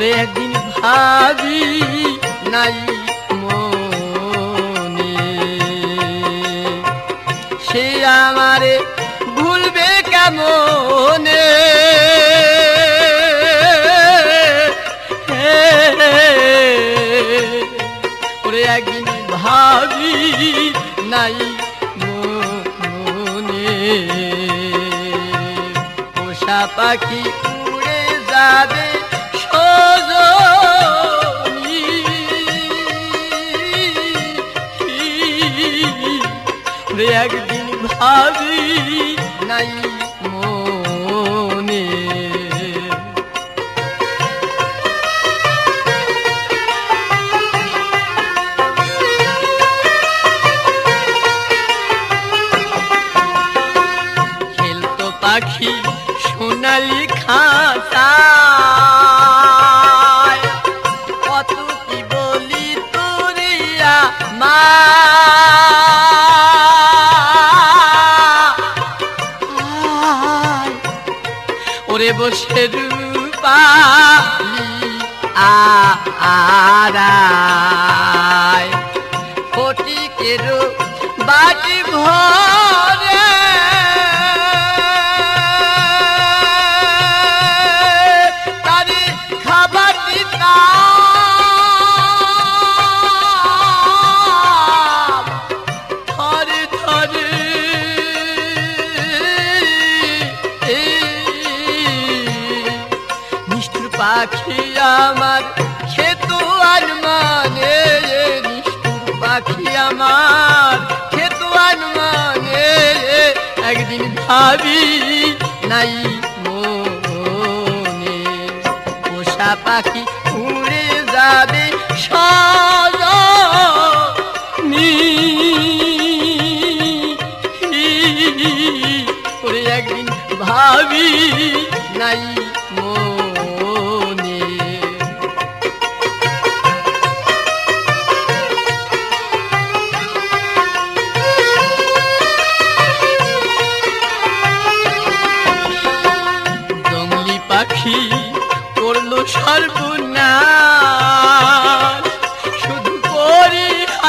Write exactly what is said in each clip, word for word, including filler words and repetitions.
ওরে একদিন ভাবি নাই মনে সে আমারে ভুলবে কেমনে ওরে একদিন ভাবি নাই মনে পোষা পাখি উড়ে যাবে সজনী ওরে একদিন ভাবি নাই মনে খেলতো পাখি সোনালি খাঁচায় কত কি বলি তোরিয়া মা ওরে বসে রূপালি আরায় ফটিকেরও বাটি ভরে তারে খাবার দিতাম থরে থরে পাখি আমার খেত আর মানে নিষ্ঠুর পাখি আমার খেত আর মানে একদিন ভাবি নাই মনে পোষা পাখি উড়ে যাবে সজনী ওরে একদিন ভাবি নাই পাখি করলো সর্বনাশ শুধু করি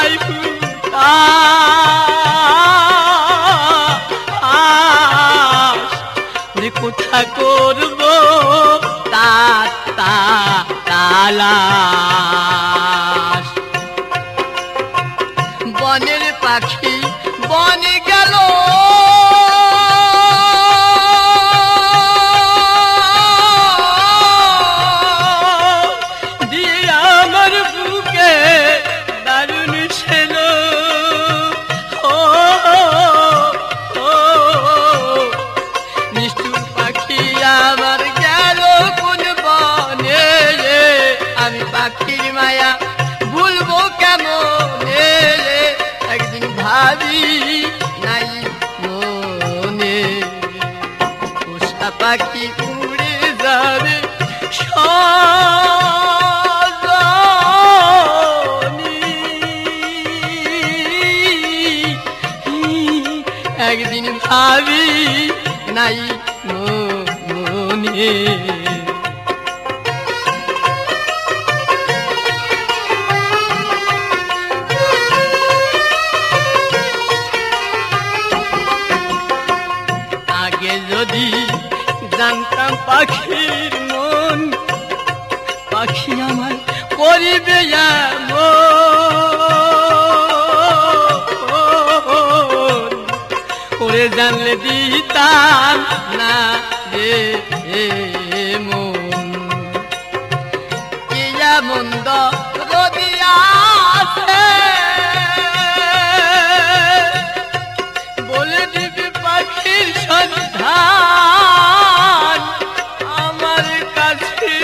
হাইফুটা কোথা করবো তার তালাশ বনের পাখি বনে গেল পাখির মায়া ভুলবো কেমনে একদিন ভাবি নাই মনে পোষা পাখি উড়ে যাবে সজনী একদিন ভাবি নাই মনে যদি জানতাম পাখির মন পাখি আমার করিবে ওরে জানলে দিতাম না রে মন কিয়া মন্দ যদি আছে বলে দিবি পাখির সন্ধান আমার কাছে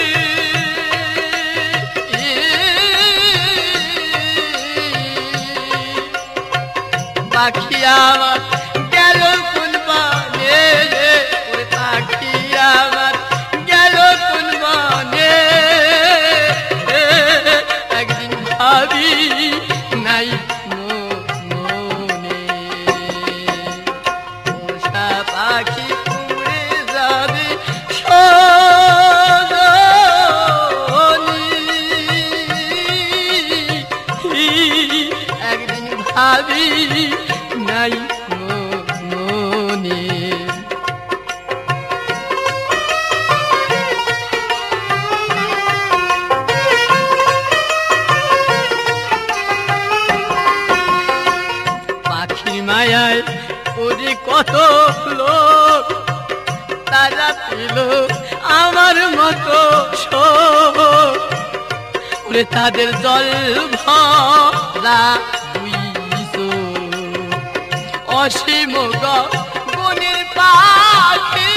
পাখি আমার গেল কোন বনে ওরে পাখি আমার গেল কোন বনে একদিন ভাবি নাই মনে পোষা পাখি উড়ে যাবে সজনী তারা পেল আমার মতো ওরে তাদের জল ভরা দুই চোখ অসীম গগনের পাখি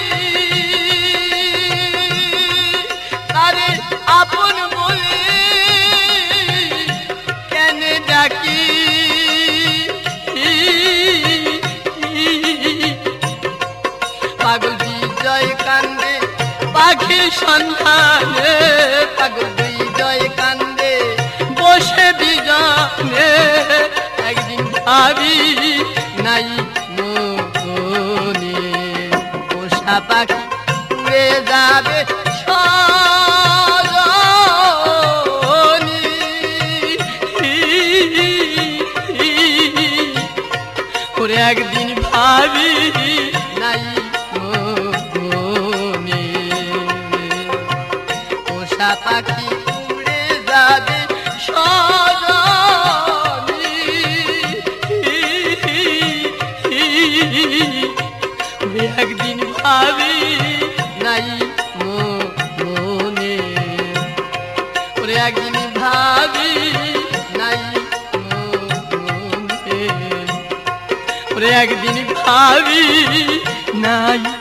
তারে আপন বলে কেন ডাকি পাগল বিজয় কান্দে পাখির সন্ধানে পাগল বিজয় কান্দে বসে বিজনে একদিন ভাবি নাই মনে পোষা পাখি উড়ে যাবে সজনী ওরে একদিন ভাবি নাই মনে পোষা পাখি উড়ে যাবে সজনী একদিন ভাবি নাই মনে ওরে একদিন ভাবি নাই মনে ওরে একদিন ভাবি নাই